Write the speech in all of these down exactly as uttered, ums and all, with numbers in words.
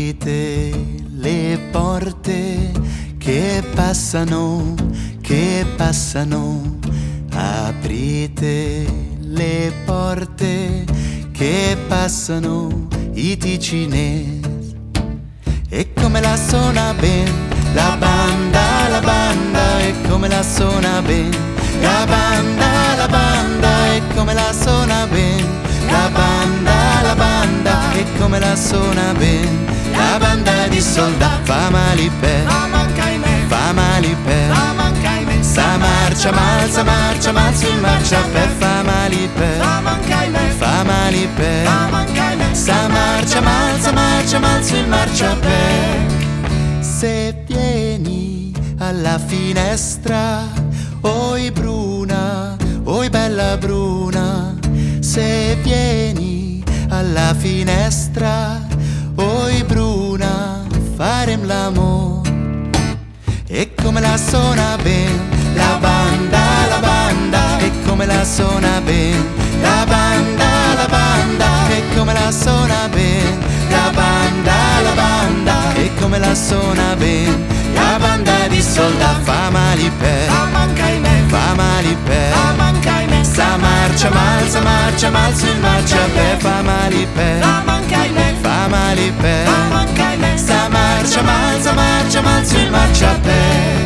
Aprite le porte che passano, che passano. Aprite le porte che passano i ticinesi. E come la suona ben la banda, la banda, e come la suona ben la banda, la banda, e come la suona ben la banda, la banda, e come la suona ben la banda di soldati. Fa male per, fa male per, sa marcia mal, sa marcia mal sul marcia per, fa male per, fa male per, sa marcia mal, sa marcia mal sul marcia per. Se vieni alla finestra, oi bruna, oi bella bruna, se vieni alla finestra, oi bruna, farem l'amore. E come la suona ben la banda, la banda, e come la suona ben la banda, la banda, e come la suona ben la banda, la banda, e come la suona ben la banda di soldati. Fa male per, fa male per, sa marcia mal, sa marcia mal sul marcia per, fa male per, fa male per, sa marcia mal, sa marcia mal sul marcia per.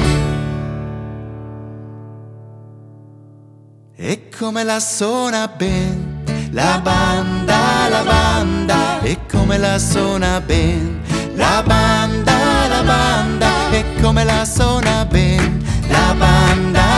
E come la suona ben la banda, la banda, e come la suona ben la banda, la banda, e come la suona ben la banda,